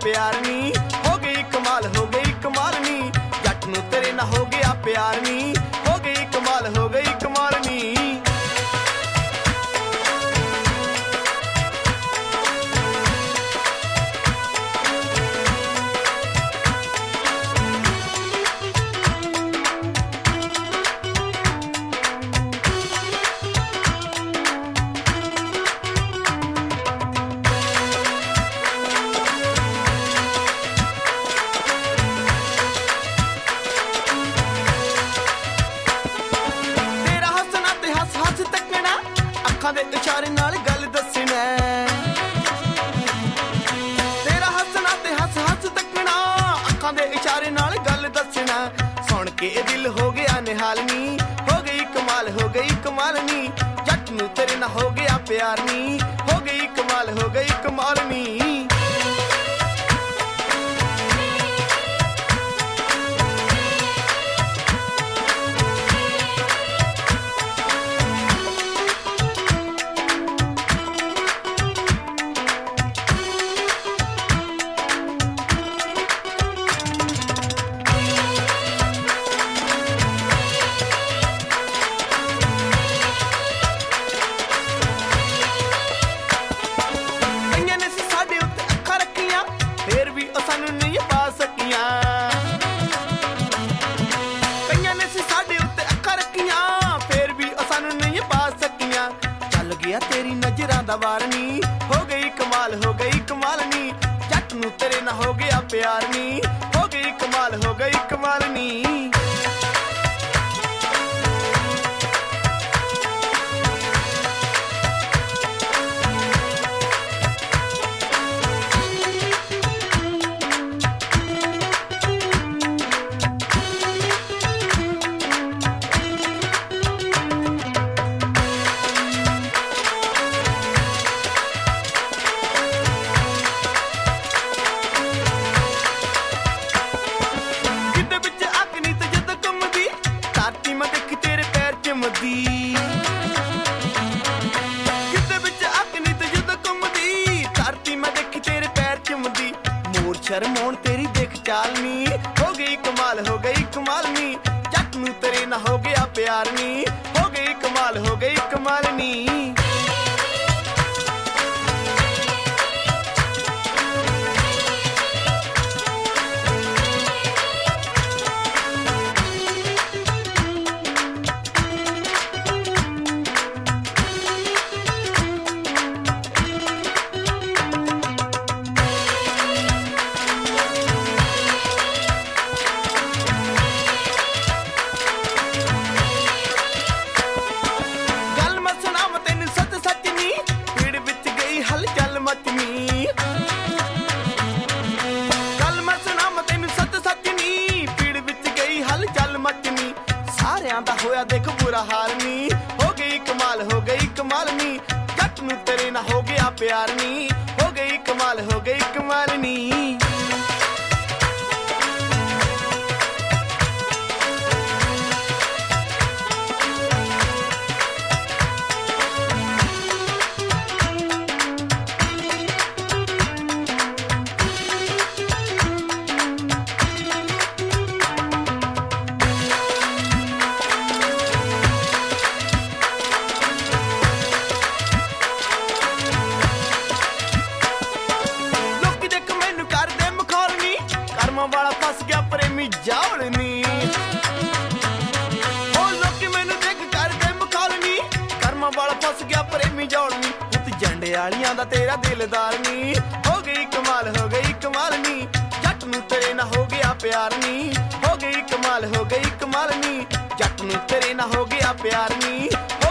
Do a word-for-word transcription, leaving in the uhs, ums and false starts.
प्यार नी, हो गई कमाल हो गई कमाल नी, जट नू तेरे ना हो गया प्यार नी, हो गई कमाल हो गई कमाल नी। ਅੱਖਾਂ ਦੇ ਇਸ਼ਾਰੇ ਨਾਲ ਗੱਲ ਦੱਸਣਾ, ਤੇਰਾ ਹੱਸਣਾ ਤੇ ਹੱਸ ਹੱਸ ਤੱਕਣਾ, ਅੱਖਾਂ ਦੇ ਇਸ਼ਾਰੇ ਨਾਲ ਗੱਲ ਦੱਸਣਾ, ਸੁਣ ਕੇ ਦਿਲ ਹੋ ਗਿਆ ਨਿਹਾਲ ਨੀ, ਹੋ ਗਈ ਕਮਾਲ ਹੋ ਗਈ ਕਮਾਲ ਨੀ, ਜੱਟ ਨੂੰ ਤੇਰੇ ਨਾਲ ਹੋ ਗਿਆ ਪਿਆਰ ਨੀ, ਹੋ ਗਈ ਕਮਾਲ ਹੋ ਗਈ ਕਮਾਲ ਨੀ। तेरी नजरां दा वार नी, हो गई कमाल हो गई कमाल नी, जट नू तेरे ना हो गया प्यार नी, हो गई कमाल हो गई कमाल नी। शर्मोन तेरी देख चाल नी, हो गई कमाल हो गई कमाल नी, जट नू तेरे ना हो गया प्यार नी, हो गई कमाल हो गई कमाल नी। ਦਾ ਹੋਇਆ ਦੇਖ ਬੁਰਾ ਹਾਲ ਨੀ, ਹੋ ਗਈ ਕਮਾਲ ਹੋ ਗਈ ਕਮਾਲ ਨੀ, ਜੱਟ ਨੂੰ ਤੇਰੇ ਨਾਲ ਹੋ ਗਿਆ ਪਿਆਰ ਨੀ, ਹੋ ਗਈ ਕਮਾਲ ਹੋ ਗਈ ਕਮਾਲ ਨੀ। वाला फस गया प्रेमी जावड़नी, ओ लोकी मैनू देख कर दे मखालनी, कर्मा वाला फस गया प्रेमी जावड़नी, पुत झंडे आलियां दा तेरा दिलदार नी, हो गई कमाल हो गई कमाल नी, जट नू तेरे ना हो गया प्यार नी, हो गई कमाल हो गई कमाल नी, जट नू तेरे ना हो गया प्यार नी।